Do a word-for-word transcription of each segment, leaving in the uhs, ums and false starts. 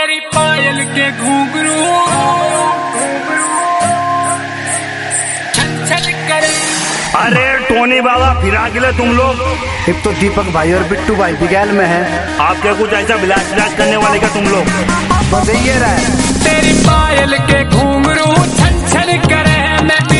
तेरी पायल के घुंघरू छन छन करे। अरे टोनी बाबा फिरा गिले तुम लोग। एक तो दीपक भाई और बिट्टू भाई बिगैल में है। आप क्या कुछ ऐसा विलास विलास करने वाले का तुम लोग? बस ये रहा है। तेरी पायल के घुंघरू छन छन करे मैं भी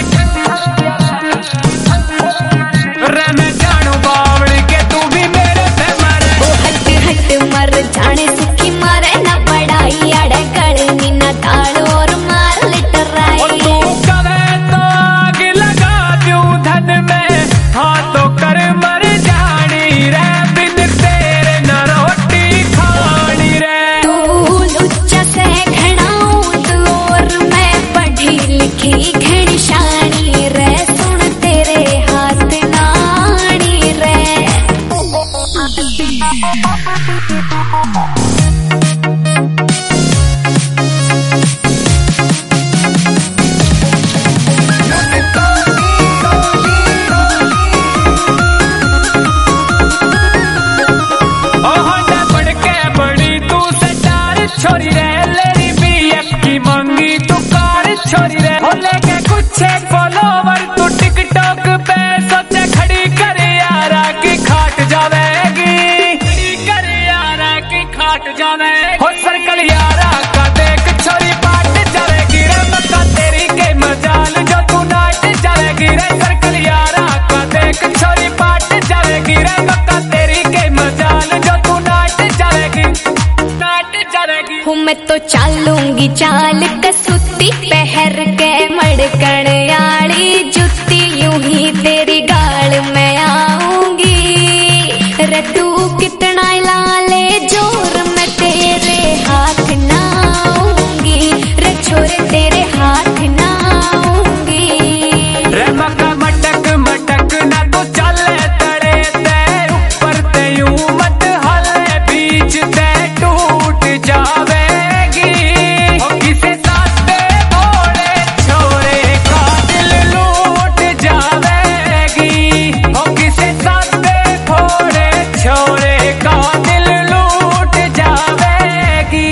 रे मैं जानू बावड़ी के तू भी मेरे पे मरे। वो हट हट मर जाने सुखी मारे ना पढ़ाई अड़े गड़नी ना ताड़ और मार लिटराई। और तू कहे तो आग लगा दूं धन में हाँ तो कर मर जानी रे बिन तेरे न रोटी खानी रे। तू लुच्चा से घणाऊं तू और मैं पढ़ी लिखी घनी शानी रे सुन तेरे हाथ नानी रे। छोरी रे लेरी बीएफ की मंगी तू कार छोरी रे हो लेके कुछ फॉलोवर तू टिकटॉक पे सोचे खड़ी कर यारा की खाट जावेगी कर यारा की खाट जावेगी। हो सर्कल यारा का देख छोरी पाट जावेगी रे मक्का तेरी के मजाल जो तू नाट जावेगी रे। सर्कल यारा का देख छोरी पाट जावेगी रे मक्का तेरी के मजाल जो तू नाट जावेगी नाट जावेगी। हूँ मैं तो चालूंगी चाल कसूती